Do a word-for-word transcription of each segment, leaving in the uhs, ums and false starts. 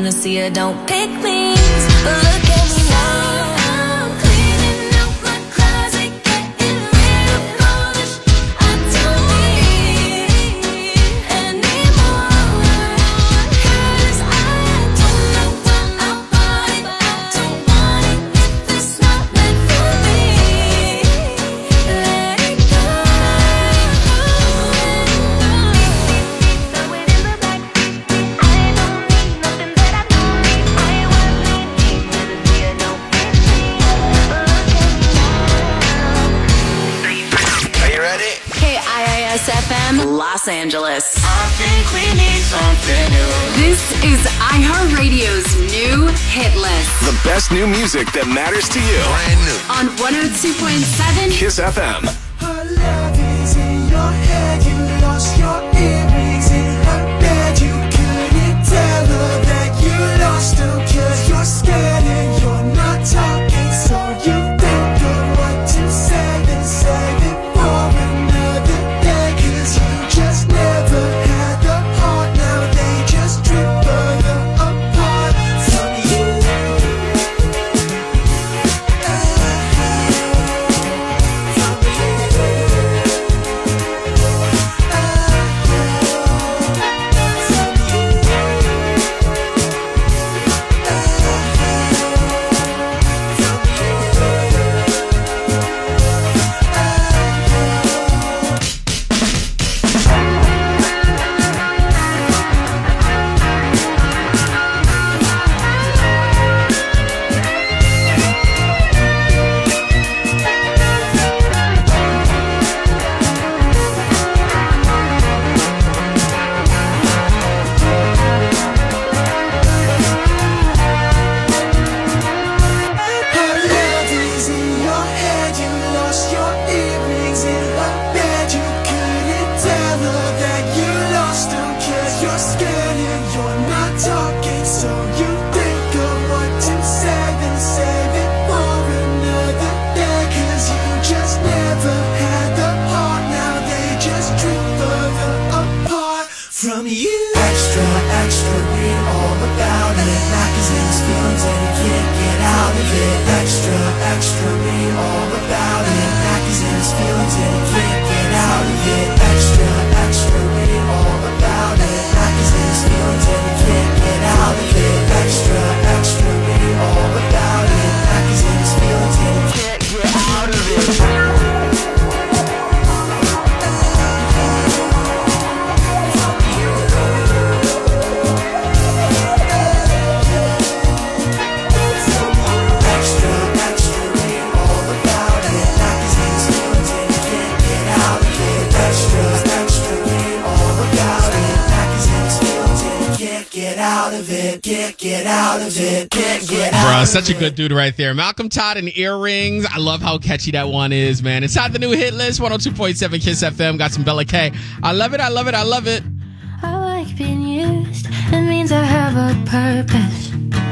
wanna see her, don't pick me. But look at me now. I'm cleaning out my closet, getting rid of polish. I don't need anymore. Cause I don't know what I want it. I don't want it if it's not meant for me. Let it go. Throw it in the back. I don't need nothing that I don't need. I want me deep with a fear, don't pick me. Look at me now. Are you ready? K I I S F M, Los Angeles. I think we need something new. This is iHeartRadio's new hit list The best new music that matters to you. Brand new. on one oh two point seven. Kiss F M. Her love is in your head, you lost your earrings in her bed. You couldn't tell her that you lost them, cause you're scared and you're not talking. So you think of what to say and save it for another day. Cause you just never had the heart, now they just drift further apart from you. Her love is in your head, you lost your earrings in her bed. You couldn't tell her that you lost them, cause you're scared and you're not talking. So you think of what to say, then save it for another day. Cause you just never had the heart, now they just drift further apart from you. Extra, extra, we're all about it. Knockers in his feelings and he can't get out of it. Extra, extra, we're all about it. Knockers in his feelings and he can't get out of it. Extra, extra, we're all about it. Knockers in his feelings and he can't get out of it. Extra, extra, we're all about it. Knockers in his feelings and he can't get out of it. Extra, extra, we're all about it. Knockers in his feelings and he can't get out of it. Extra, extra, we're all about it. Knockers in his feelings and he can't get out of it. Can't get out of it. Can't get out Bro, of such a it. good dude right there. Malcolm Todd and Earrings. I love how catchy that one is, man. Inside the new hit list, one oh two point seven Kiss F M. Got some Bella K. I love it, I love it, I love it. I like being used. It means I have a purpose.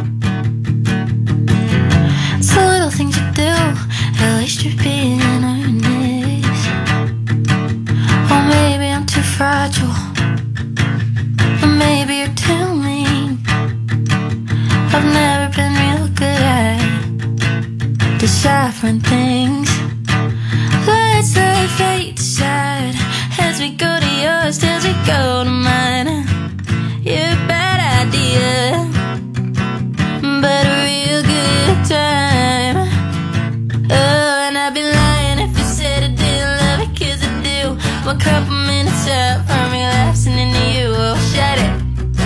It's the little things you do. At least you're being earnest. Or maybe I'm too fragile. Or maybe you're too mean. I've never been real good at deciphering things. Let's let fate decide as we go to yours, as we go to mine. You're a bad idea, but a real good time. Oh, and I'd be lying if I said I didn't love it, cause I do. One couple minutes up from relapsing into you. Oh, shut it,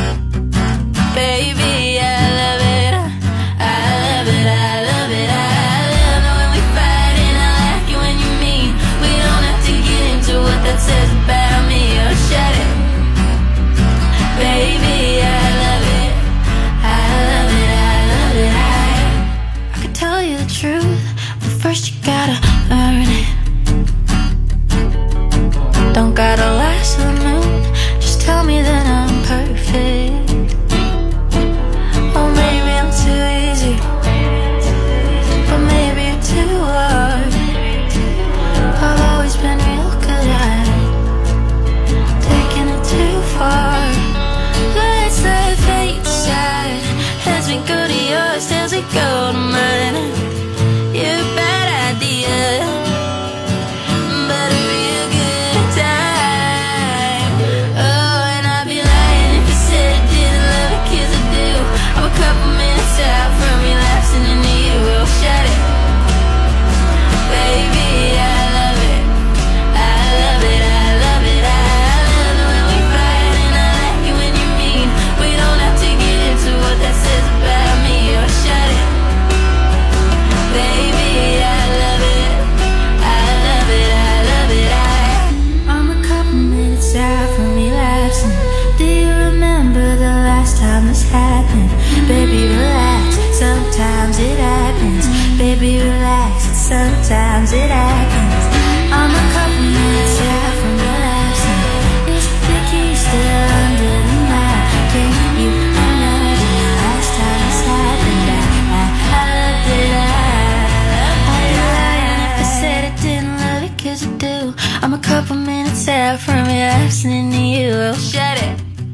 baby, I love it. I love it, I love it, I love it when we fight, and I like it when you mean. We don't have to get into what that says about me. Oh, shut it, baby, I love it. I love it, I love it, I I could tell you the truth, but first you gotta earn it. Don't gotta last to the moon, just tell me that I'm perfect. sometimes it happens. I'm a couple minutes out from relapsing. Is the key still under the mat? Can you imagine the last time this happened? I, I, I loved it, I, I lying if I said I didn't love it, cause I do. I'm a couple minutes out from relapsing to you. Oh, shut it.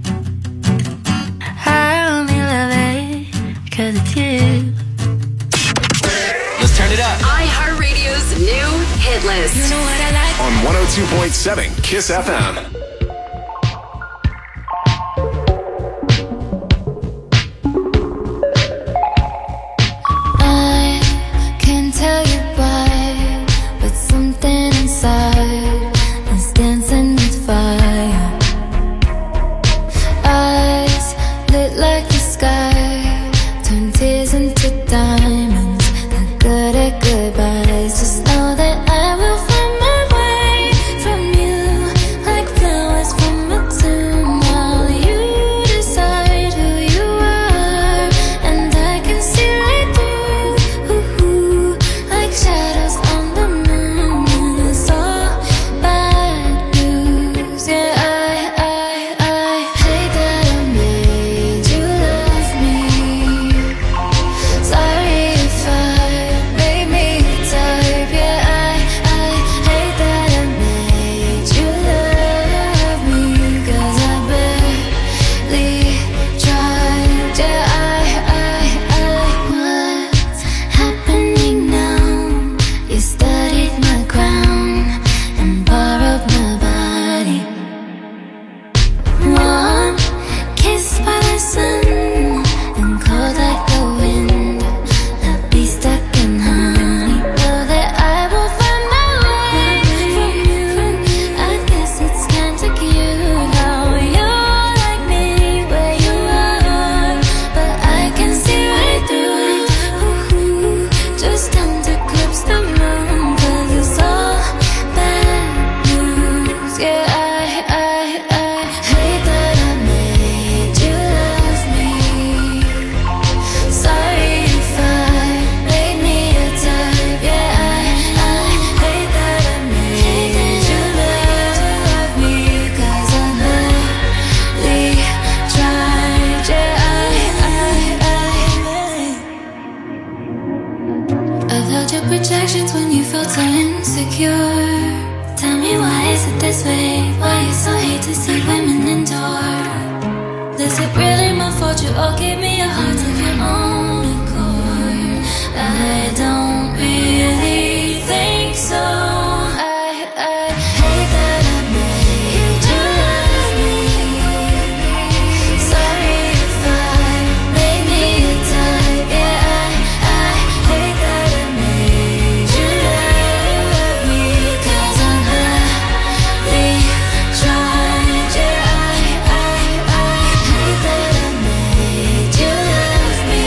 I only love it cause it's you. Let's turn it up. iHeartRadio's new hit list. You know what I like? On one oh two point seven Kiss F M. I can't tell you why, but something inside is dancing with fire. Eyes lit like the sky, turn tears into diamonds. Not good at goodbyes. Just know that I will find my way from you, like flowers from a tomb. While you decide who you are, and I can see right through, ooh, like shadows on the moon. And it's all bad news. Yeah, I, I, I hate that I made you love me. Sorry if I made me the type. Yeah, I, I hate that I made you love me, cause I barely tried. Yeah, I, I, I what's happening now? You studied my crown and borrowed my body. One kiss by the sun and cold like the wind. I'll be stuck in honey. Know that I will find my way from you. I guess it's kinda cute how you're like me where you are, but I can see right through it. Ooh, just come to eclipse the moon, cause it's all bad news. Yeah, I, I, I hate that I made you love me. Sorry if I made me a type. Yeah, I, I hate that I made you love me, cause I barely tried. Yeah, I, I, I I've held your projections when you felt so insecure. Tell me, why is it this way? Why you so hate to see women endure? Is it really my fault you all gave me your hearts of your own accord? I don't really think so. I, I hate that I made you love me. Sorry if I made me a type. Yeah, I, I hate that I made you love me, cause I barely tried. Yeah, I, I, I hate that I made you love me.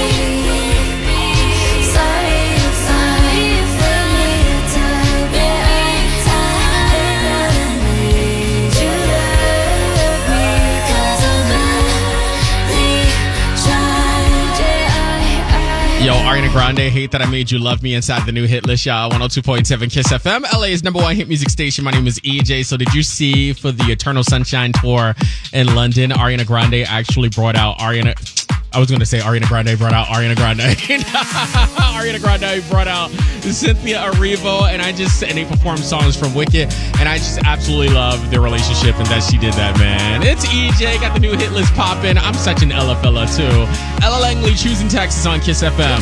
Sorry if I made me a type. Yeah, I, I hate that I made you love me, cause I barely tried. Yeah, I, I Yo, Ariana Grande, Hate That I Made You Love Me, inside the new hit list, y'all. one oh two point seven Kiss F M, L A's number one hit music station. My name is E J. So did you see for the Eternal Sunshine tour in London, Ariana Grande actually brought out Ariana... I was going to say Ariana Grande brought out Ariana Grande. Ariana Grande brought out Cynthia Erivo, and I just and they performed songs from Wicked, and I just absolutely love their relationship and that she did that, man. It's E J, got the new hit list popping. I'm such an Ella fella too. Ella Langley, Choosing Texas on Kiss F M.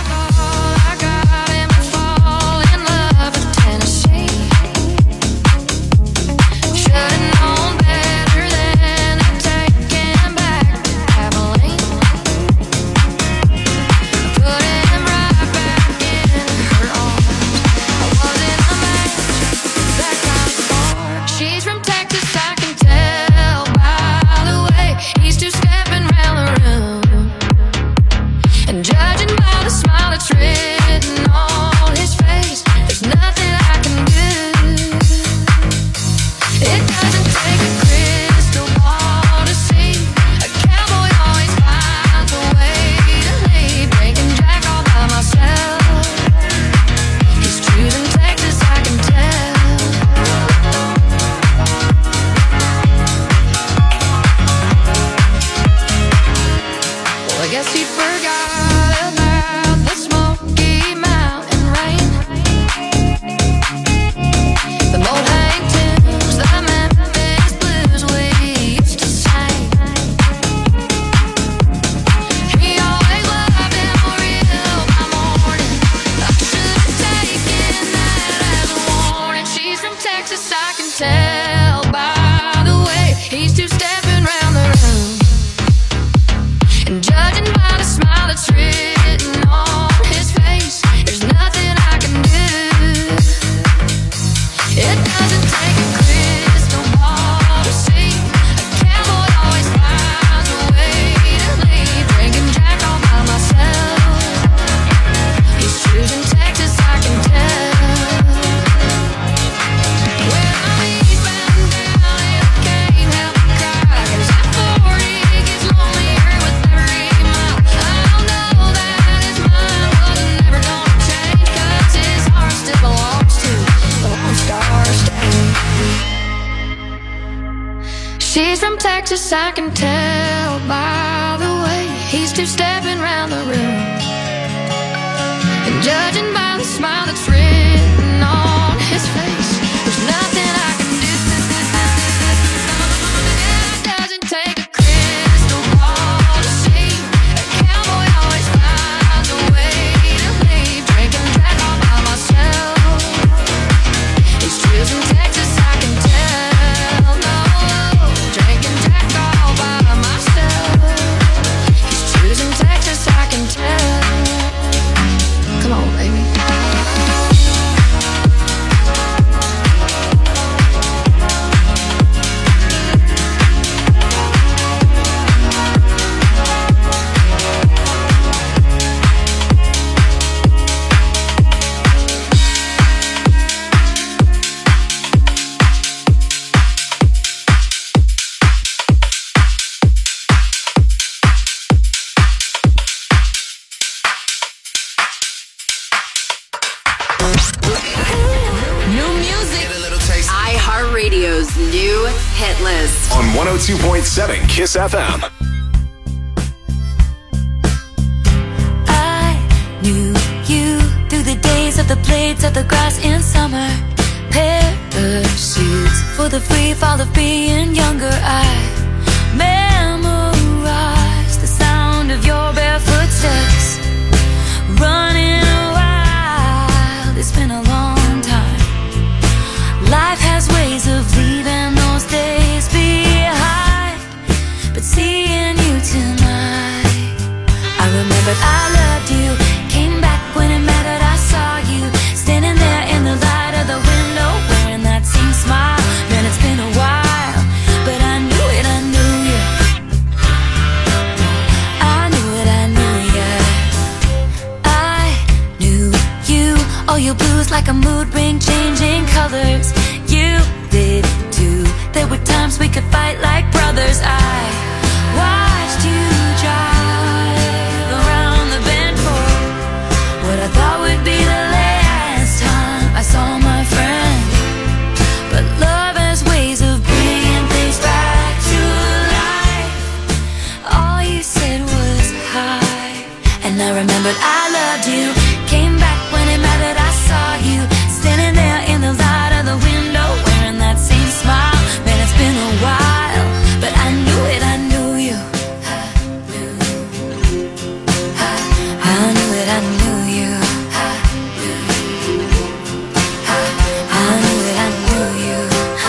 She's from Texas, I can tell by the way he's two-stepping round the room. And judging by the tell by the way he's two-stepping round the room. And judging by the smile that's written on his face, there's nothing I can do. It doesn't take a crystal ball to see. A cowboy always finds a way to leave. Drinking Jack all by myself. He's choosing Texas, I can tell. Well, I'm eastbound down and I can't help but cry, 'cause I forty gets lonelier with every mile. I know that his mind wasn't never gonna change, 'cause his heart still belongs to the Lone Star State. She's from Texas, I can tell by the way he's two-stepping round the room. And judging by the smile that's written on his face, there's nothing I can do. It doesn't take a crystal ball to see. A cowboy always finds a way to leave. Drinking Jack all by myself. He's choosing Texas, I can tell. No, drinking Jack all by myself. He's choosing Texas, I can tell. Come on, baby. New music. iHeartRadio's new hit list. On one oh two point seven Kiss F M. I knew you through the days of the blades of the grass in summer. Parachutes for the free fall of being younger. I memorized the sound of your bare footsteps. Running wild, it's been a long time. Life has ways of leaving those days behind. But seeing you tonight, I remembered I loved you. Came back when it mattered, I saw you standing there in the light of the window, wearing that same smile. Man, it's been a while, but I knew it, I knew you. I knew it, I knew you. I knew you. All your blues like a mood ring, changing colors. You did too. There were times we could fight like brothers. I watched you drive around the bend for what I thought would be the last time I saw my friend. But love has ways of bringing things back to life. All you said was hi, and I remembered I loved you. Came back when it mattered, I saw you standing there in the light of the window, wearing that same smile. Man, it's been a while, but I knew it, I knew you. I knew, I knew it, I knew you. I knew, I knew it, I knew you.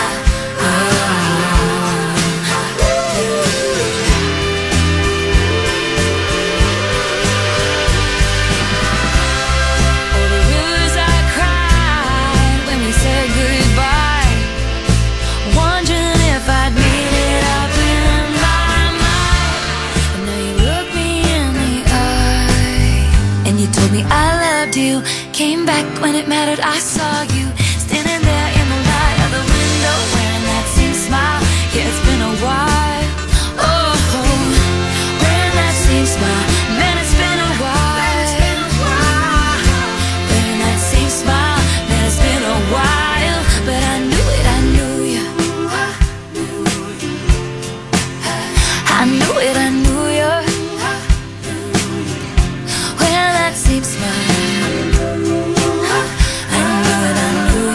Oh, the rivers I cried when we said goodbye, wondering if I'd made it up in my mind. And now you look me in the eye, and you told me I loved you. Came back when it mattered, I saw you standing there in the light of the window, wearing that same smile. Yeah, it's been a while. Oh, wearing that same smile. Man, it's been a while. Wearing that same smile. Man, it's been a while, but I knew it, I knew you. I knew it, I knew you. Wearing that same smile. I knew it, I knew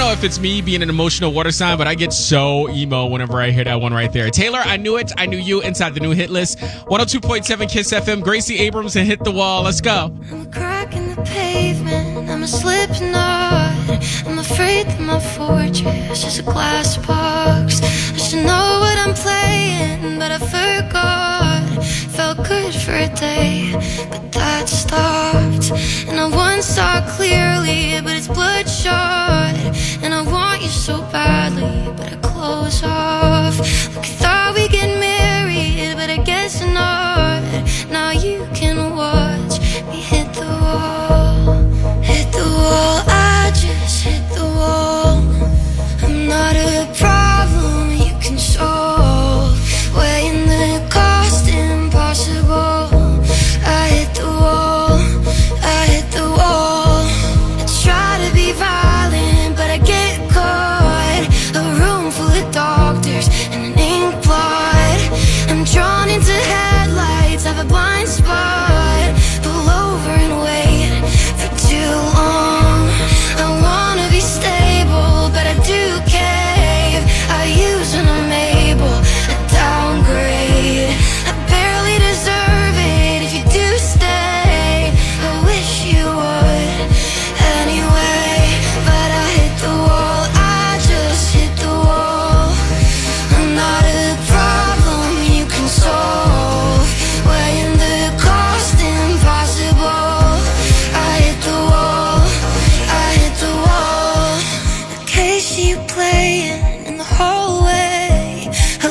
know if it's me being an emotional water sign, but I get so emo whenever I hear that one right there. Taylor, I Knew It, I Knew You, inside the new hit list. one oh two point seven Kiss F M. Gracie Abrams and Hit the Wall. Let's go. I'm a crack in the pavement, I'm a slip knot. I'm afraid that my fortress is a glass box. I should know what I'm playing, but I forgot. Felt good for a day, but that stopped. And I once saw clearly, but it's bloodshot. And I want you so badly, but I close off. Like I thought we'd get married, but I guess not. Now you can watch me hit the wall. Hit the wall, I just hit the wall. I'm not a problem you can solve. Weighing the cost impossible. I hit the wall, I hit the wall. I try to be violent, but I get caught. A room full of doctors and an ink blot. I'm drawn into headlights, have a blind spot. Pull over and wait for too long. I wanna be stable, but I do cave. I use when I'm able, I downgrade. I barely deserve it if you do stay. I wish you would anyway, but I hit the wall, I just hit the wall. I'm not a problem you can solve. Weighing the cost impossible. I hit the wall, I hit the wall. The case you playing in the hallway.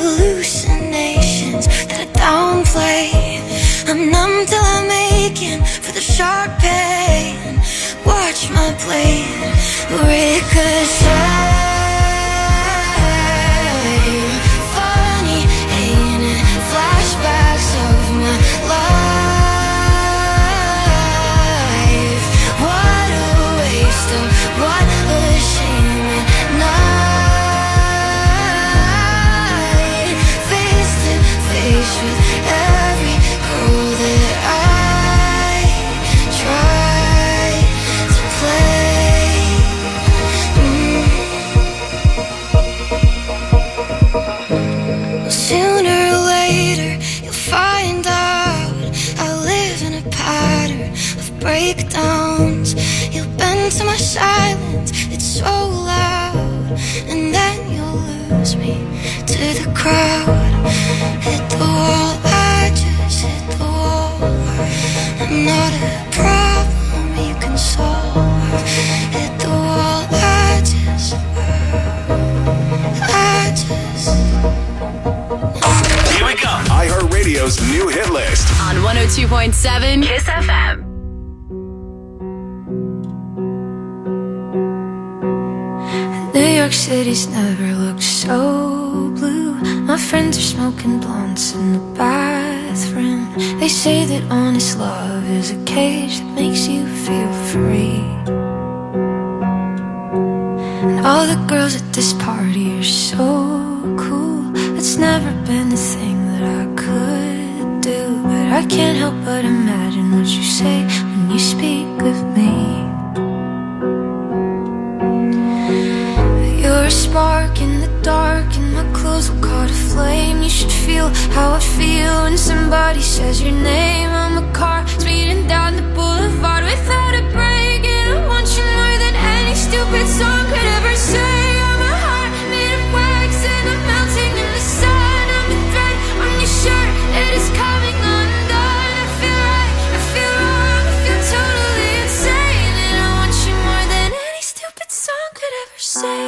Hallucinations that I downplay. I'm numb till I'm aching for the sharp pain. Watch my blade ricochet. Funny, ain't it? Flashbacks of my life. What a waste of what a shame at night. Face to face with every girl that I try to play. Mm. Sooner or later you'll find out I live in a pattern of breakdowns. You'll bend to my silence, it's so loud. And then you'll lose me to the crowd. Hit the wall, I just hit the wall. I'm not a problem you can solve. Hit the wall, I just, I just. Here we go. iHeartRadio's new hit list. On one oh two point seven Kiss F M. New York City's never looked so blue. My friends are smoking blunts in the bathroom. They say that honest love is a cage that makes you feel free. And all the girls at this party are so cool. It's never been the thing that I could do, but I can't help but imagine what you say when you speak of me. You're a spark in the dark, and my clothes will caught a flame. You should feel how I feel when somebody says your name. I'm a car speeding down the boulevard without a break, and I want you more than any stupid song could ever say. I'm a heart made of wax, and I'm melting in the sun. I'm the thread on your shirt, it is coming undone. I feel right, I feel wrong, I feel totally insane, and I want you more than any stupid song could ever say.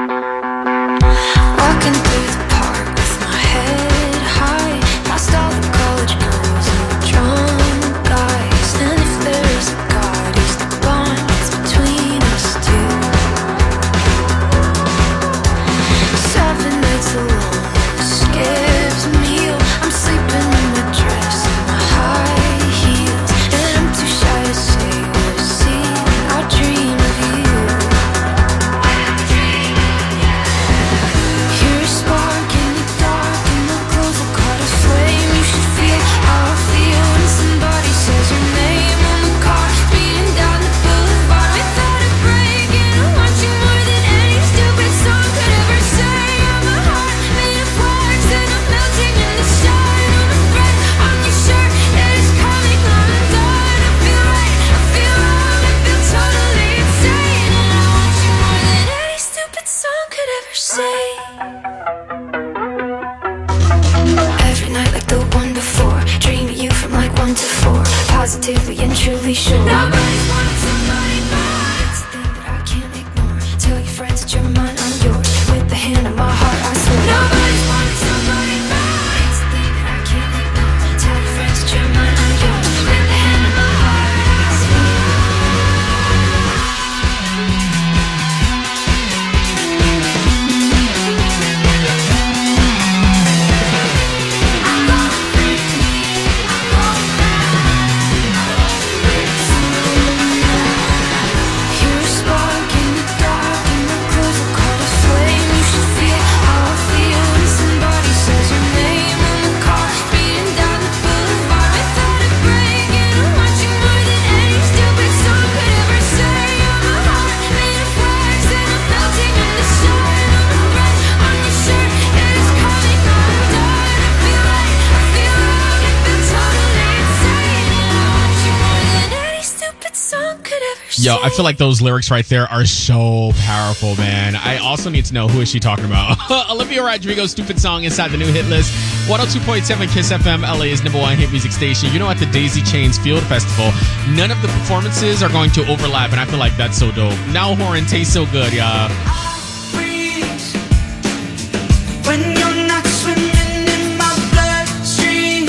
Walking through the park with my head high, past all the Yo, I feel like those lyrics right there are so powerful, man. I also need to know, who is she talking about? Olivia Rodrigo's Stupid Song inside the new hit list. one oh two point seven Kiss F M, L A's number one hit music station. You know, at the Daisy Chains Field Festival, none of the performances are going to overlap, and I feel like that's so dope. Now Horan tastes so good, y'all. Freeze when you're not swimming in my bloodstream.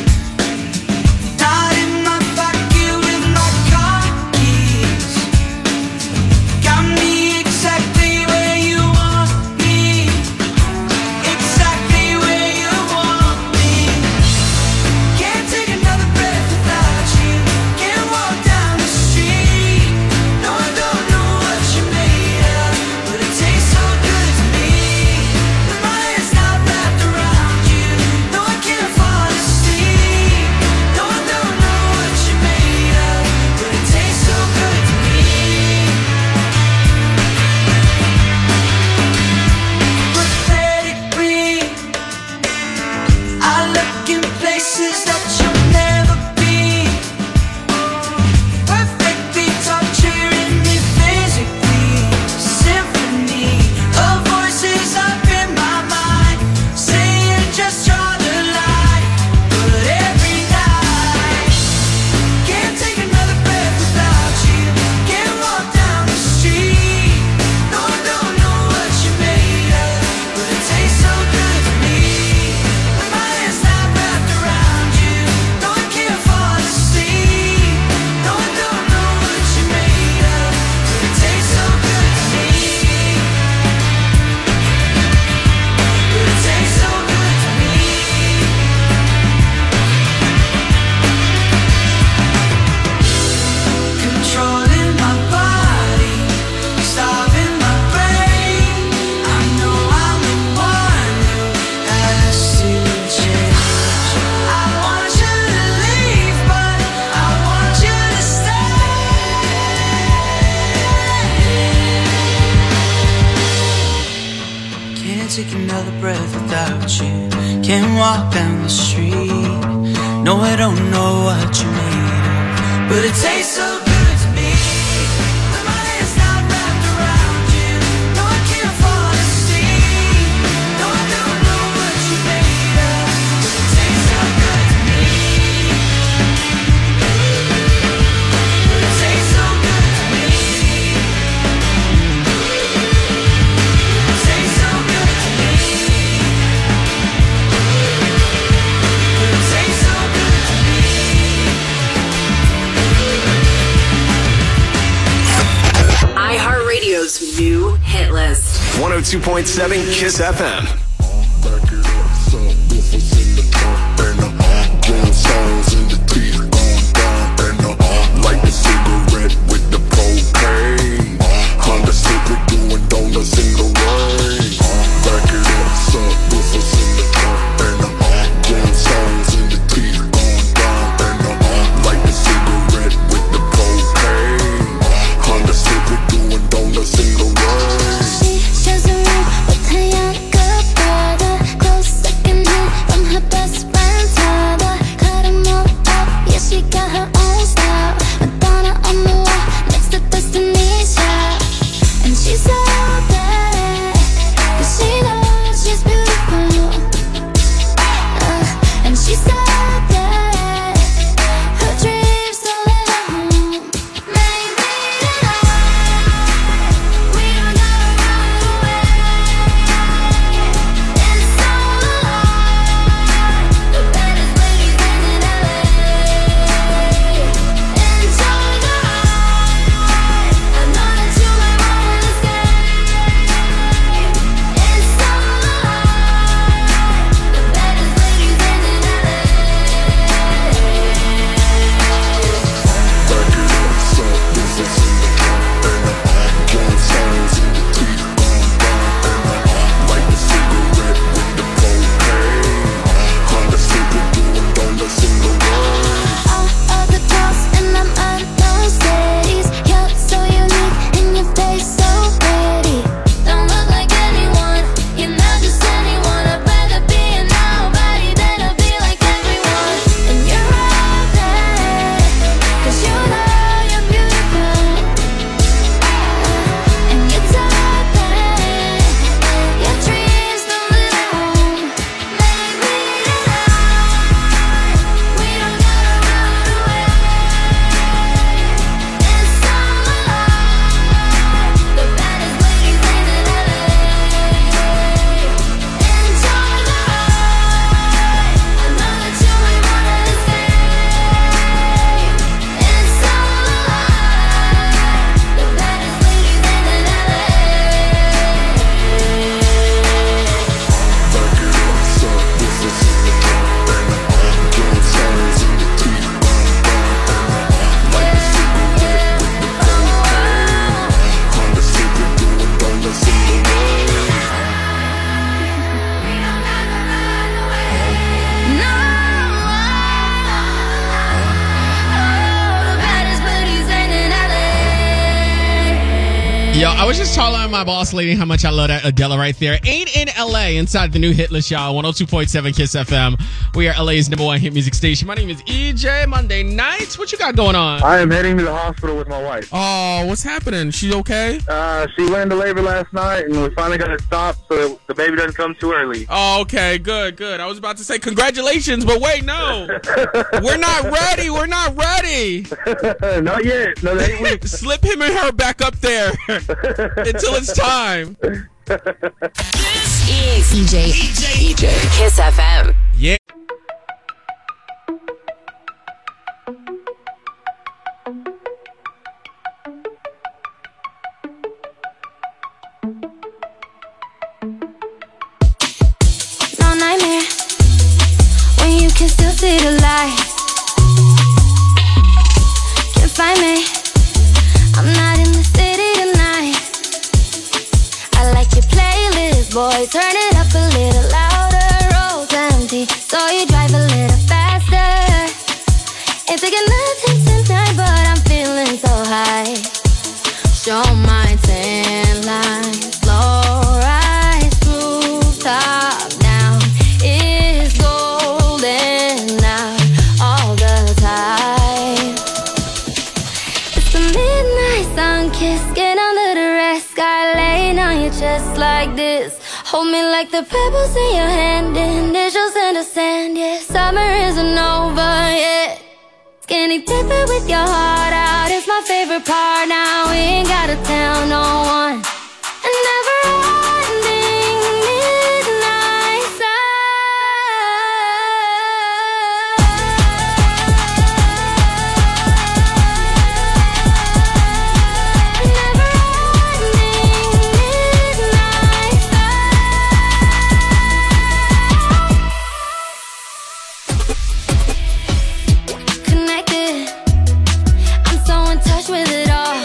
Not in my pocket with my car keys. Got me exactly where you want me. Exactly where you want me. Can't take another breath without you. Can't walk down the street. No, I don't know what you made of, but it tastes so good to me. With my hands not wrapped around you. No, I can't fall asleep. No, I don't know what you made of, but it tastes so good to me. Pathetically, I look in places that you'll never be. Perfectly torturing me physically. Symphony of voices up in my mind, saying just draw the line. But every night, can't take another breath without you. Can't walk down the street. No, I don't know what you made of, but it tastes so good to me. With my hands not wrapped around you. No, I can't fall asleep. No, I don't know what you made of, but it tastes so good to me. But it tastes so good to me. Controlling my body, starving my brain. I know I'm the one who has to change. I want you to leave, but I want you to stay. Can't take another breath without you. Can't walk down the street. No, I don't know what you made of, but it tastes so good to me. With my hands not wrapped around you. No, I can't fall asleep. No, I don't know what you made of, but it tastes so good to me. But it tastes so good to me. It tastes so good to me. But it tastes so good to me. iHeartRadio's new hit list. one oh two point seven Kiss F M. Back it up, subwoofers in the trunk and the jam songs in the teeth going down and the light the cigarette with the propane. Honda Civic doing donuts in the rain. Back it up, subwoofers in the trunk and the jam songs in the teeth going down and the light the cigarette with the propane. Honda Civic doing donuts in the rain. She shows a ring with her young girl I was just telling my boss lady how much I love that Adele right there. Ain't in L A inside the new hit list, y'all. one oh two point seven Kiss F M. We are L A's number one hit music station. My name is E J. Monday nights. What you got going on? I am heading to the hospital with my wife. Oh, what's happening? She okay? Uh, she went into labor last night, and we finally got it stopped so that the baby doesn't come too early. Oh, okay. Good, good. I was about to say congratulations, but wait, no. We're not ready. We're not ready. Not yet. No, eight weeks. Slip him and her back up there until it's time. This is E J. E J. E J. Kiss F M. Yeah. No nightmare when you can still see the light. Can't find me. I'm not in the city tonight. I like your playlist, boy. Turn it up a little louder. Roads empty, so you drive a little faster. Ain't thinking nothing tonight, but I'm feeling so high. Show my tan lines, low rise, rooftop down. It's golden out all the time. It's the midnight sun kiss, get under the red sky, laying on your chest like this. Hold me like the pebbles in your hand, initials in the sand. Yeah, summer isn't over yet. Skinny dipping with your heart out is my favorite part. Now we ain't gotta tell no one. And never ending midnight sun. Never ending midnight sun. Connected, I'm so in touch with it all.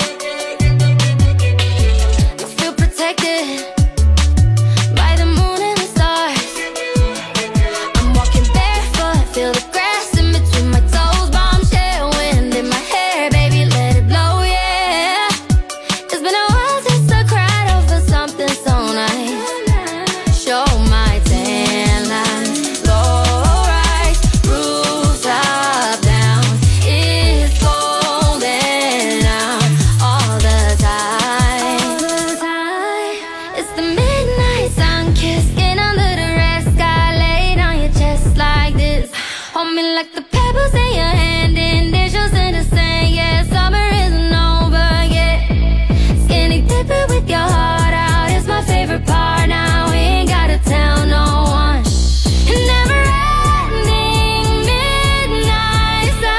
I feel protected by the moon and the stars. I'm walking barefoot, feel the grass in between my toes. Bombshell wind in my hair, baby, let it blow, yeah. It's been a while since I cried over something so nice. Show my tan line, low rise, rooftop down. It's golden out all the time. It's the midnight sun kiss, get under the red sky, laid on your chest like this. Hold me like the pebbles in your hand, initials in the sand. Yeah, summer isn't over yet. Skinny dipping with your heart out is my favorite part. Now we ain't gotta tell no one. Never ending midnight sun.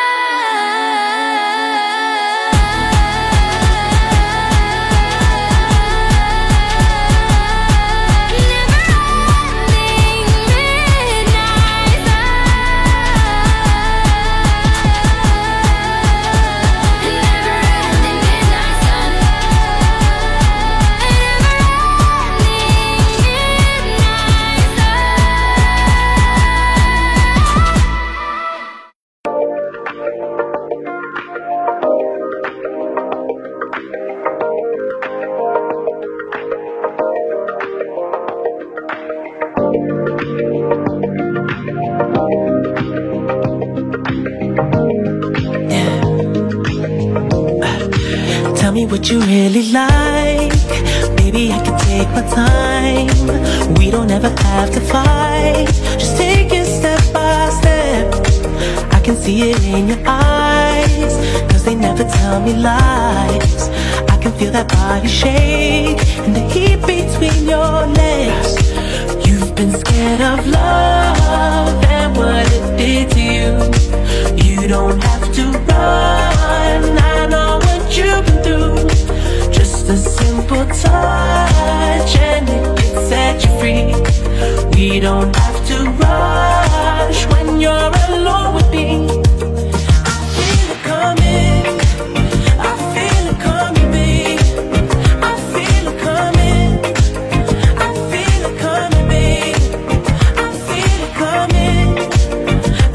Tell me what you really like. Baby, I can take my time. We don't ever have to fight. Just take it step by step. I can see it in your eyes, cause they never tell me lies. I can feel that body shake and the heat between your legs. You've been scared of love and what it did to you. You don't have to run, I know what you've been through. Just a simple touch and it can set you free. We don't have to rush when you're alone with me. I feel it coming, I feel it coming, babe. I feel it coming, I feel it coming, babe. I feel it coming,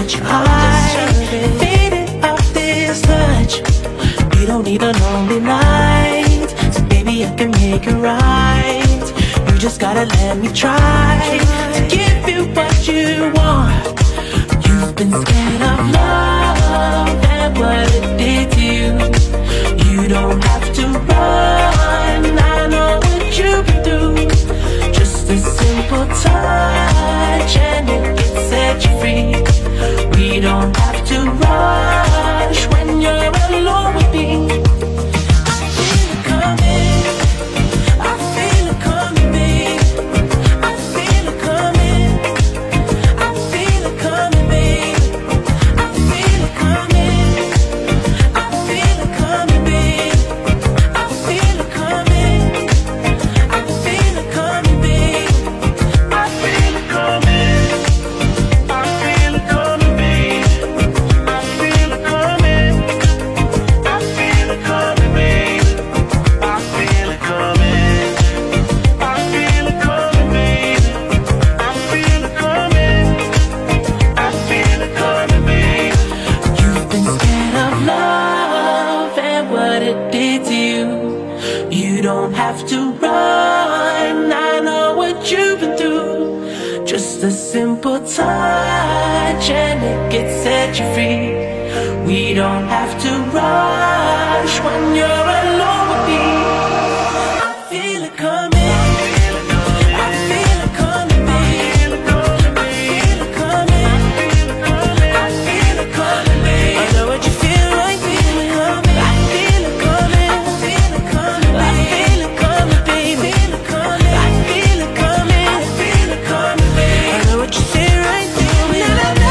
touch you high. Faded off this touch. We don't need a lonely night. So baby, I can make it right. You just gotta let me try to give you what you want. You've been scared of love and what it did to you. You don't have to run, I know what you've been through. Just a simple touch and it can set you free. We don't have to rush when you're alone with me. I feel it coming, I feel it coming, babe. I feel it coming, I feel it coming, babe. I feel it coming, I feel it coming, babe. I feel it coming, I feel it coming, babe. I feel it coming, I feel it coming, babe. I feel it coming, I feel it coming, babe. I feel it coming, I feel it coming, babe. I feel it coming, I feel it coming, babe. You've been scared of love and what it did to you. You don't have to run, I know what you've been through. Just a simple touch and it gets set you free. We don't have to rush when you're alone with me. I feel it coming, I feel it coming, babe. I feel it coming, I feel it coming, babe. I know what you feel like, feel it coming. I feel it coming, I feel it coming, I feel it coming, babe. I feel it coming, I feel it coming, babe. I know what you say right, feel it. I feel it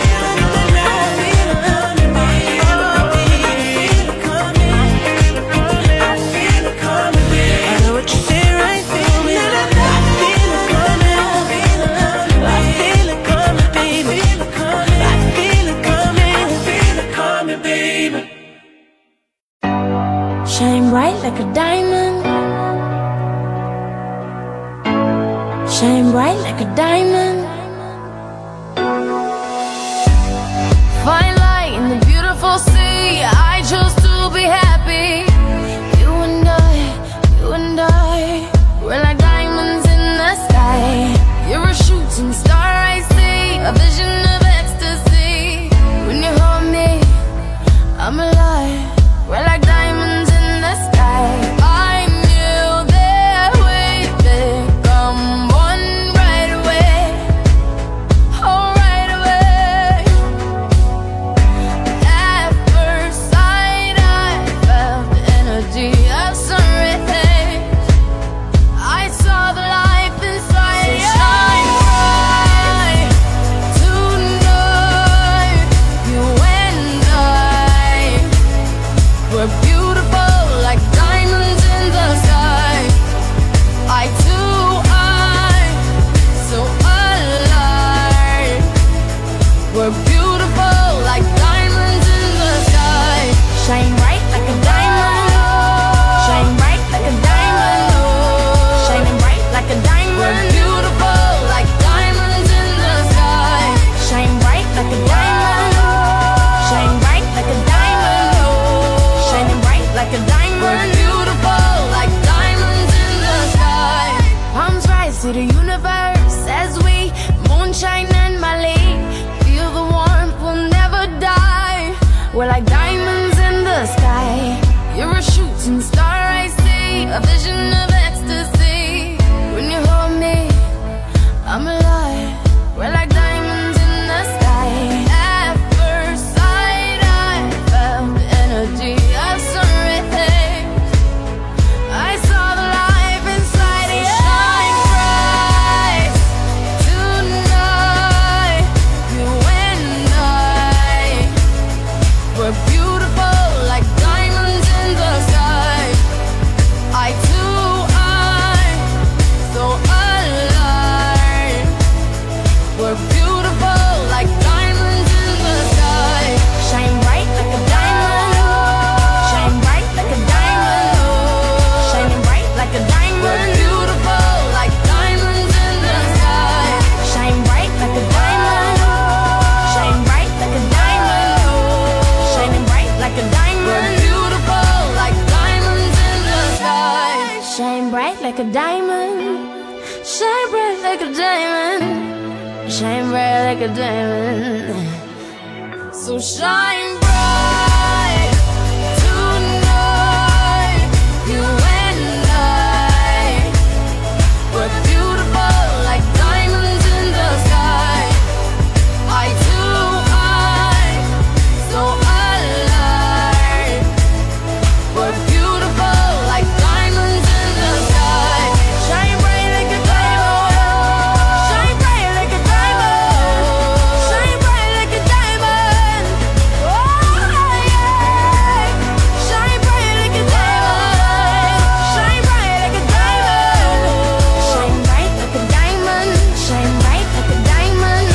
coming, babe. I feel it coming, I feel it coming, babe. I know what you say right, feel it. I feel it coming, I feel it coming, baby. I feel it coming, I feel it coming, baby. Shine bright like a diamond. Shine bright like a diamond. Fine light in the beautiful sea. I chose to be happy. You and I, you and I, we're like diamonds in the sky. You're a shooting star I see, a vision of ecstasy. When you hold me, I'm alive. We're like diamonds in the sky. I knew that we'd become one right away. Oh, right away. At first sight, I felt the energy of sun rays. I saw the life inside you. Shine bright tonight. You and I, we're beautiful like diamonds in the sky. Eye to eye, so alive. We're beautiful like diamonds in the sky. Shine bright like a diamond. Shine bright like a diamond. Shining bright like a diamond. We're beautiful like diamonds in the sky. Shine bright like a diamond. Shine bright like a diamond. Shining bright like a diamond. We're beautiful like diamonds in the sky. Palms rise to the universe as we moonshine and Mali. Feel the warmth, we'll never die. We're like diamonds in the sky. You're a shooting star I see, a vision of ecstasy. When you hold me, I'm alive. We're like diamonds in the sky. At first sight, I felt the energy of sun rays. I saw the life inside you. Shine bright tonight. You and I, we're beautiful like diamonds in the sky. Eye to like a diamond. Shine bright like a diamond. Shine bright like a diamond. So shine bright tonight. You and I, we're beautiful like diamonds in the sky. Eye to eye, so alive. We're beautiful like diamonds in the sky. Shine bright like a diamond. Shine bright like a diamond. Shine bright like a diamond. Oh yeah. Shine bright like a diamond. Shine bright like a diamond. Shine bright like a diamond. Shine bright like a diamond.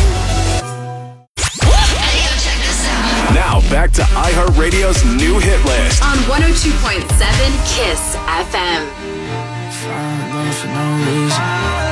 Now back to iHeartRadio's new hit list. On one oh two point seven Kiss F M. Falling in love for no reason.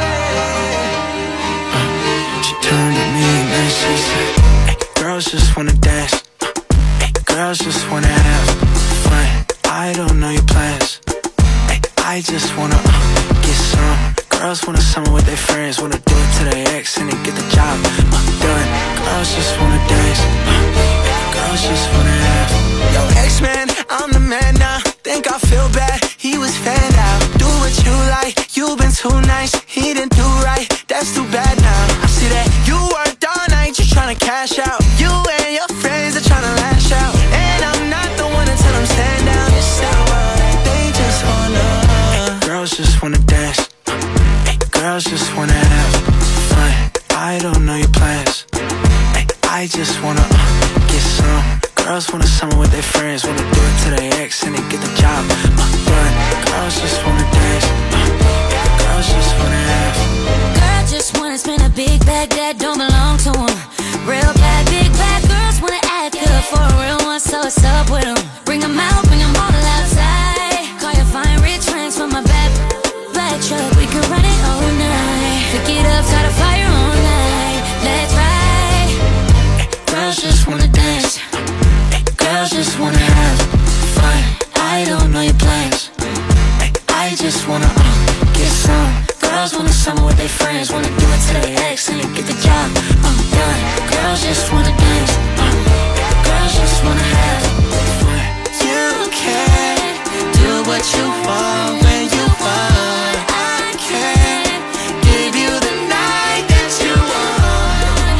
Uh, she turned to me and then she said, hey, girls just wanna dance. Hey, girls just wanna have fun. I don't know your plans. Hey, I just wanna uh, get some. Girls wanna summer with their friends, wanna do it to their ex and then get the job uh, done. Girls just wanna dance. Uh, girls just wanna have. Yo, ex-man, I'm the man now. Think I feel bad, he was fanned out. Do what you like, you been too nice. He didn't do right, that's too bad now. I see that you worked all night, you tryna cash out. You and your friends are tryna lash out. And I'm not the one to tell them stand down. It's that way, they just wanna hey, girls just wanna dance. Hey, girls just wanna have fun. I don't know your plans. Hey, I just wanna uh, get some. Girls wanna summer with their friends, wanna do it to their ex and then get the job uh, done. Girls just wanna dance. Uh, girls just wanna have. Girl just wanna spend a big bag that don't belong to him. Real bad, big bad girls wanna act good for a real one, so what's up with them? Bring them out, bring them all outside. Call your fine rich friends from my bad black truck. We can run it all night. Pick it up, start a fire all night. Let's ride. Girls just wanna dance. Girls just wanna have fun. I don't know your plans. I just wanna uh, get some. Girls wanna summer with their friends, wanna do it to their ex and then get the job uh, done. Girls just wanna dance. Uh, girls just wanna have fun. You can do what you want when you want. I can give you the night that you want.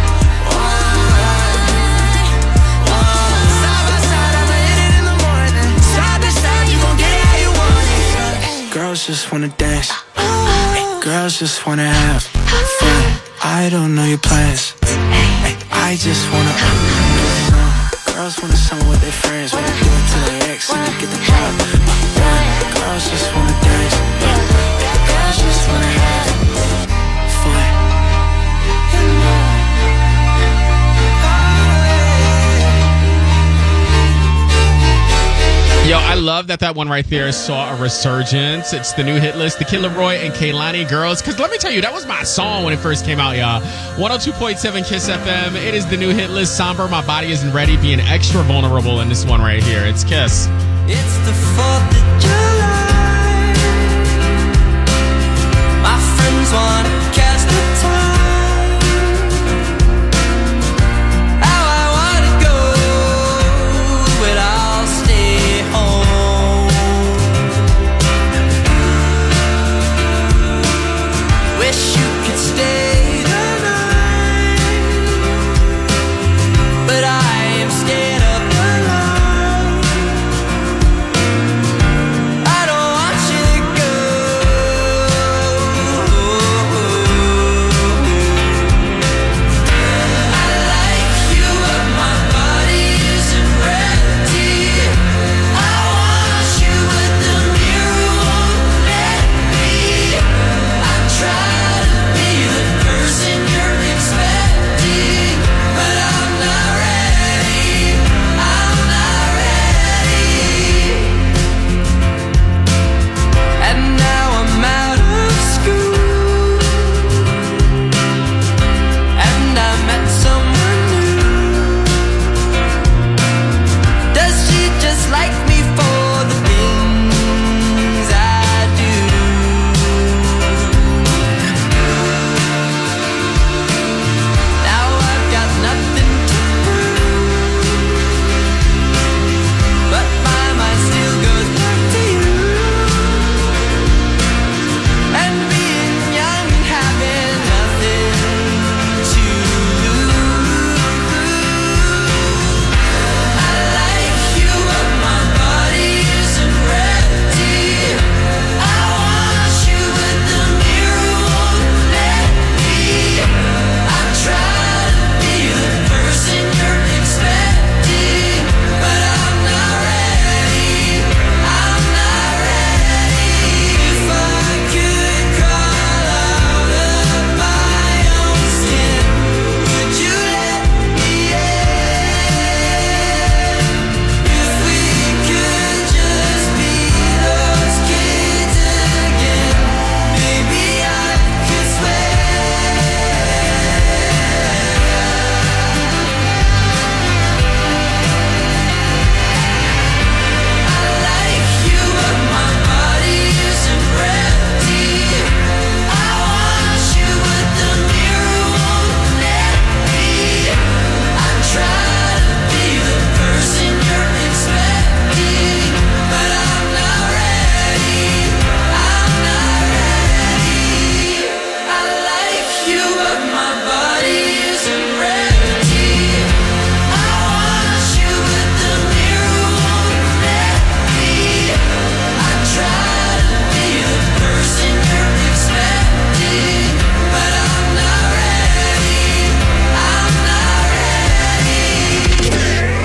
Side by side, I'ma hit it in the morning. Side by side, you gon' get it how you want it. Girls just wanna dance. Hey, girls just wanna have fun. I don't know your plans. Hey, I just wanna uh, get some. Girls wanna summer with their friends, wanna do it to their ex and then get the job uh, done. Girls just wanna dance. Girls just wanna have fun. Yo, I love that that one right there saw a resurgence. It's the new hit list, the Kid Laroi and Kehlani Girls. Because let me tell you, that was my song when it first came out, y'all. one oh two point seven Kiss F M. It is the new hit list, Somber, My Body Isn't Ready, being extra vulnerable in this one right here. It's Kiss. It's the fourth of July. My friends wanna cast a tie. How I wanna go, but I'll stay home. Wish you could stay the night, but I am scared of the light. I don't want you to go.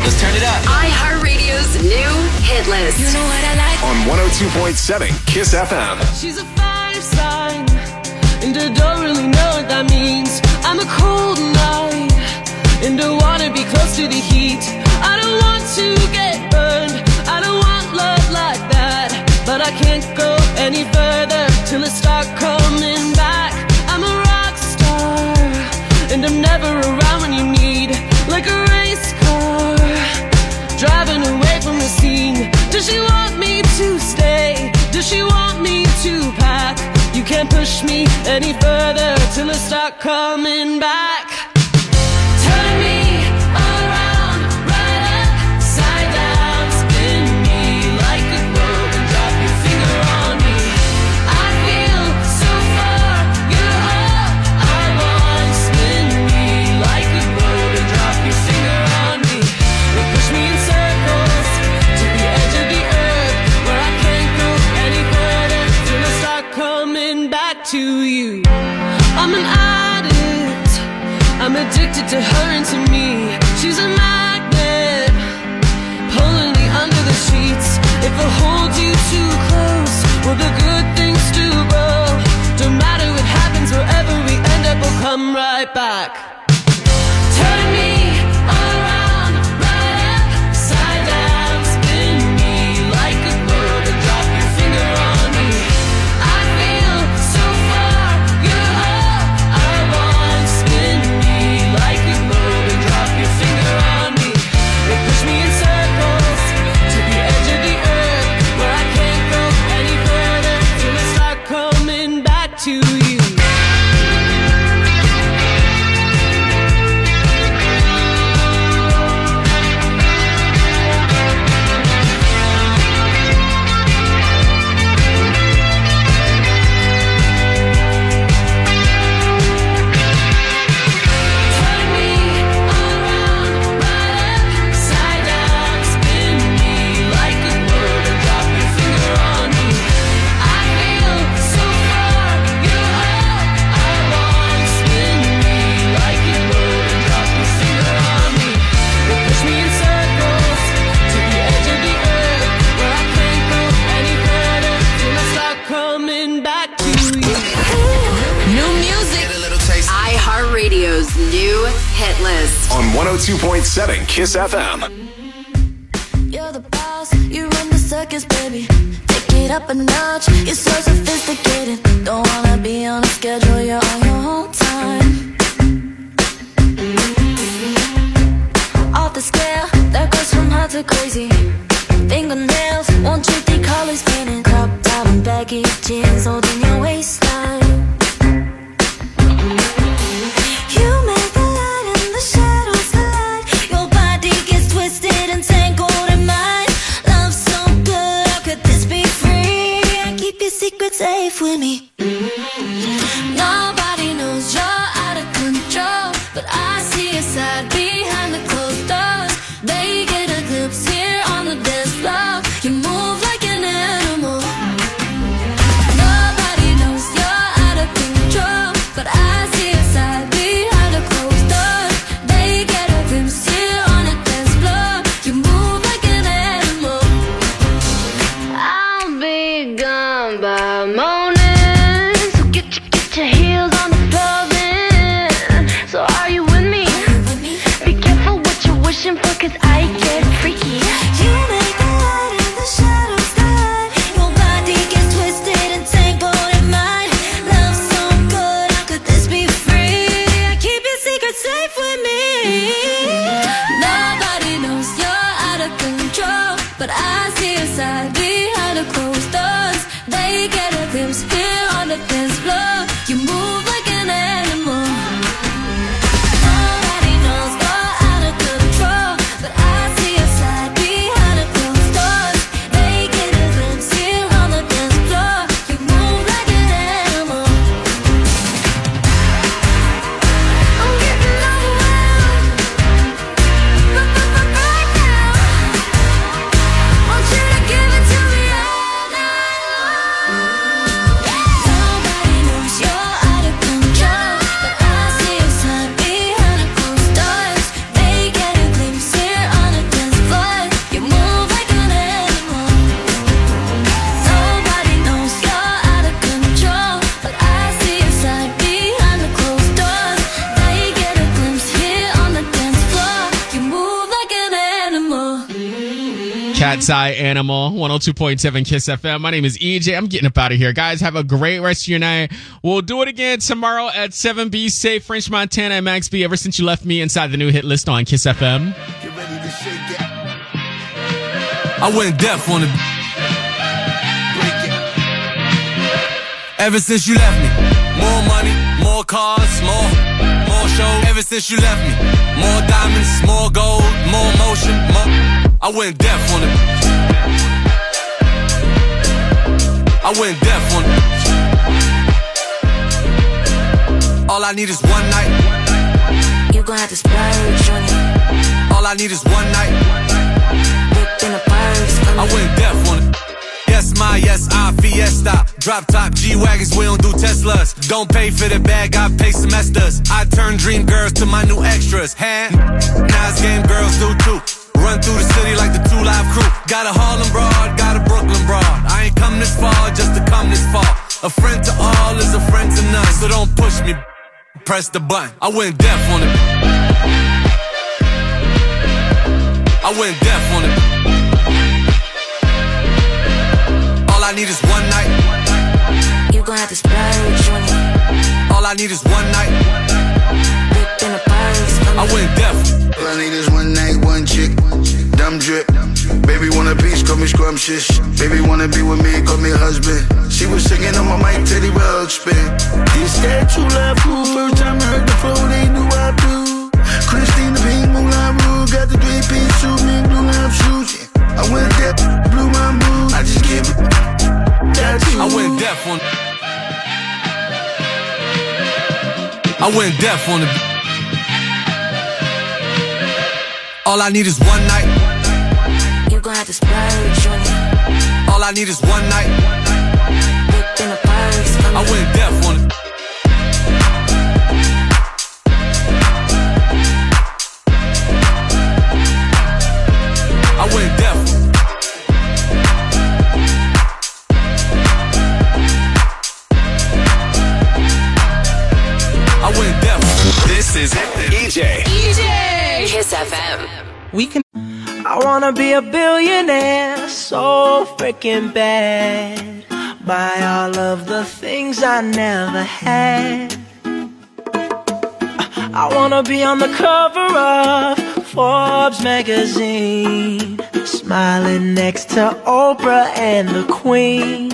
Let's turn it up. iHeartRadio's new hit list. You know what I like? On one oh two point seven Kiss F M. She's a fire sign, and I don't really know what that means. I'm a cold night, and I wanna be close to the heat. I don't want to get burned, I don't want love like that. But I can't go any further till I start coming back. I'm a rock star, and I'm never around when you need. Like a race car, driving away from the scene. Does she want me to stay? Does she want me to pack? You can't push me any further till I start coming back. Turn me around, right upside down, spin me like a globe and drop your finger on me. I feel so far, you're all I want. Spin me like a globe and drop your finger on me. Or push me in circles to the edge of the earth, where I can't go any further till I start coming back to you. I'm an addict, I'm addicted to her and to me. She's a magnet, pulling me under the sheets. If I hold you too close, will the good things still grow? Don't matter what happens, wherever we end up, we'll come right back. Turn me around, right upside down, spin me like a globe and drop your finger on me. I feel so far, you're all I want. Spin me like a globe and drop your finger on me. Or push me in circles to the edge of the earth, where I can't go any further till I start coming back to you. Turn me around, right upside down, spin me like a globe and drop your finger on me. I feel so far, you're all I want. Spin me like a globe and drop your finger on me. Or push me in circles to the edge of the earth, where I can't go any further till I start coming back to you. New music. iHeartRadio's new hit list. On one oh two point seven Kiss F M. You're the boss, you run the circus, baby. Take it up a notch, you're so sophisticated. Don't wanna be on a schedule, you're on your own time. Off the scale, that goes from hot to crazy. Fingernails, won't you think colors painted? Crop top and baggy jeans holding your waistline. You make the light and the shadows collide. Your body gets twisted and tangled in mine. Love so good, how could this be free? I keep your secret safe with me. Nobody knows you're out of control, but I see your side behind the closed doors. They get a glimpse here on the dance floor. You move like an animal. Nobody knows you're out of control, but I see your side behind the closed doors. They get a glimpse here on the dance floor. You move like an animal. I'll be gone by morning, so get your, get your heels on the pavement. So are you with me? Be careful what you're wishing for, cause I get freaky. You make the light and the shadows collide. Your body gets twisted and tangled in mine. Love so good, how could this be free? I keep your secret safe with me. Nobody knows you're out of control, but I see your side behind the closed doors. They get a glimpse here on the dance floor. You move like an animal. Nobody knows you're out of control, but I see your side behind the closed doors. They Cat's Eye Animal, one oh two point seven Kiss F M. My name is E J. I'm getting up out of here. Guys, have a great rest of your night. We'll do it again tomorrow at seven. Be safe. French Montana and Max B. Ever Since You Left Me inside the new hit list on Kiss F M. Get ready to shake it. I went deaf on the Break it. Ever since you left me. More money, more cars, more, more shows. Ever since you left me. More diamonds, more gold, more motion, more. I went deaf on it. I went deaf on it. All I need is one night. You gon' have to splurge on it. All I need is one night. Whipped in a purse. I went deaf on it. Yes, my, yes, I, Fiesta. Drop top G-Wagons, we don't do Teslas. Don't pay for the bag, I pay semesters. I turn dream girls to my new extras. Hand, nice game girls do too. Run through the city like the two live crew. Got a Harlem broad, got a Brooklyn broad. I ain't come this far just to come this far. A friend to all is a friend to none. So don't push me, press the button. I went deaf on it. I went deaf on it. All I need is one night. You gon' have to splurge on it. All I need is one night. Whipped in a purse. I went deaf. All I need is one night, one chick. Dumb drip. Baby want a piece, call me scrumptious. Baby wanna be with me, call me husband. She was singing on my mic, Teddy Ruxpin. This that true love fool. First time I heard the flow, they knew I do. Christina Pink, Moulin Rouge. Got the three-piece suit, me blue lime shoes. I went deaf, blew my mood. I just give it. I went deaf on it. I went deaf on it. All I need is one night. You gon' have to splurge on it. All I need is one night. Whipped in a purse. I went deaf on it. I went deaf. I went deaf. This is E J. E J. Kiss F M. We can. I wanna be a billionaire so freaking bad. Buy all of the things I never had. I wanna be on the cover of Forbes magazine, smiling next to Oprah and the Queen.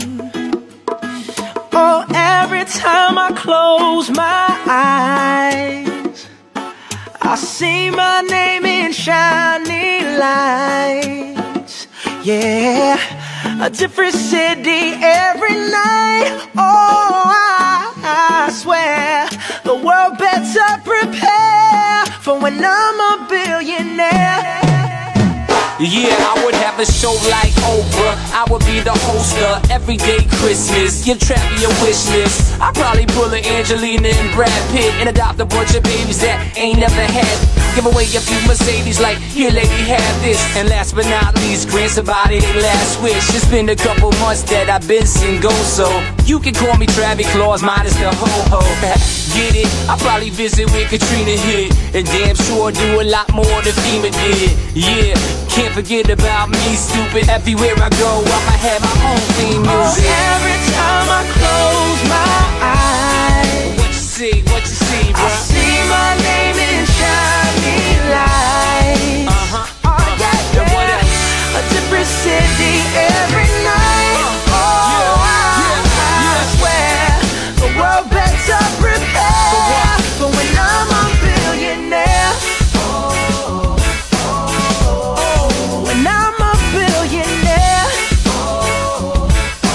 Oh, every time I close my eyes, I see my name in shiny lights. Yeah, a different city every night. Oh, I, I swear the world better prepare for when I'm a billionaire. Yeah, I would have a show like Oprah. I would be the host of Everyday Christmas. Give Trappy a wish list. I'd probably pull an Angelina and Brad Pitt and adopt a bunch of babies that ain't never had. Give away a few Mercedes like, here lady, have this. And last but not least, grant somebody their last wish. It's been a couple months that I've been single, so you can call me Travis Claus minus the ho-ho. Get it? I'll probably visit where Katrina hit, and damn sure do a lot more than FEMA did. Yeah, can't forget about me, stupid. Everywhere I go, I'ma have my own theme music. Oh, every time I close my eyes, what you see, what you see, bro? I see my name in shiny lights. Uh-huh. Oh, yeah, yeah. What else? A different city every night. Uh, oh, yeah, I, yeah, yeah. I swear the world better prepare for when I'm a billionaire. Oh, oh, oh, when I'm a billionaire. Oh,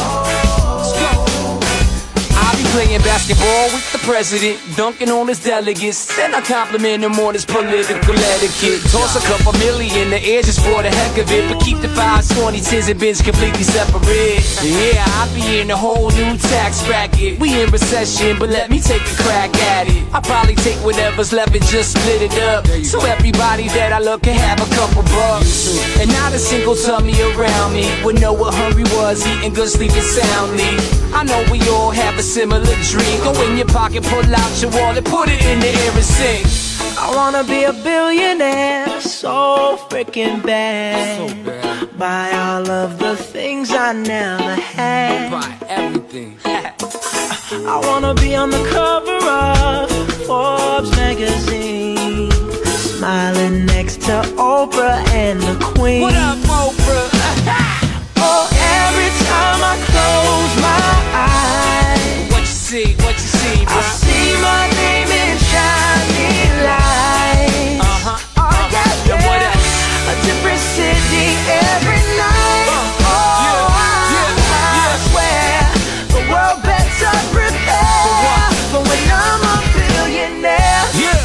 oh. I'll be playing basketball with the president, dunking on his delegates. Then I compliment him on his political etiquette. Toss a couple million in the air just for the heck of it, but keep the fives, twenties, tens, and bins completely separate. Yeah, I'll be in a whole new tax bracket. We in recession, but let me take a crack at it. I'll probably take whatever's left and just split it up, so everybody that I love can have a couple bucks. And not a single tummy around me would know what hungry was, eating good, sleeping soundly. I know we all have a similar dream. Go in your pocket, pull out your wallet, put it in the air and sing. I wanna be a billionaire, so freaking bad. So bad. Buy all of the things I never had. Buy everything. I wanna be on the cover of Forbes magazine, smiling next to Oprah and the Queen. What up, Oprah? Oh, every time I close my eyes, What you see? What you see, bro? I see my name in shining lights. Uh-huh. Oh, uh-huh. yeah, Yeah, what yeah. up? A different city every night. Uh, oh, yeah, I, yeah, I yeah. swear the world better prepare for when I'm a billionaire. Yeah.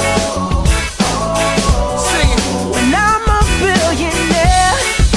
Sing it. When I'm a billionaire.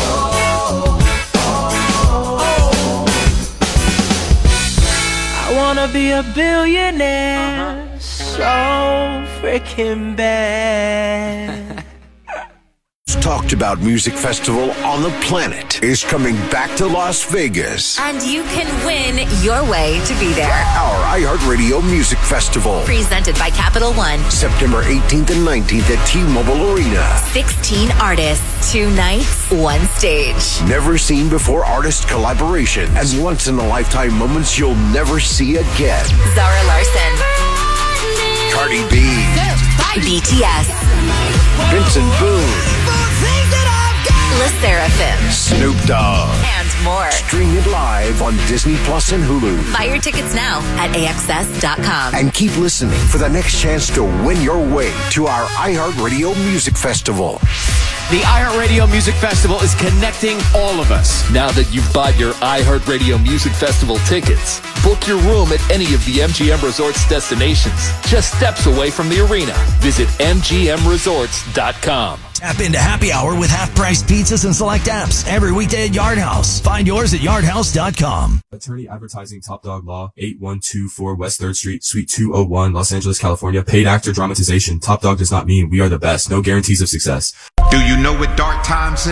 I wanna be a billionaire, so freaking bad. Talked about music festival on the planet is coming back to Las Vegas. And you can win your way to be there. Our iHeartRadio Music Festival. Presented by Capital One. September eighteenth and nineteenth at T-Mobile Arena. sixteen artists, two nights, one stage. Never seen before artist collaboration and once in a lifetime moments you'll never see again. Zara Larson. Cardi B. B T S. Vincent Boone. Le Seraphim. Snoop Dogg. And more. Stream it live on Disney Plus and Hulu. Buy your tickets now at A X S dot com. And keep listening for the next chance to win your way to our iHeartRadio Music Festival. The iHeartRadio Music Festival is connecting all of us. Now that you've bought your iHeartRadio Music Festival tickets, book your room at any of the M G M Resorts destinations, just steps away from the arena. Visit M G M resorts dot com. Tap into happy hour with half-priced pizzas and select apps every weekday at Yard House. Find yours at yard house dot com. Attorney Advertising Top Dog Law, eight one two four West third Street, Suite two oh one, Los Angeles, California. Paid actor dramatization. Top Dog does not mean we are the best. No guarantees of success. Do you know what dark times is?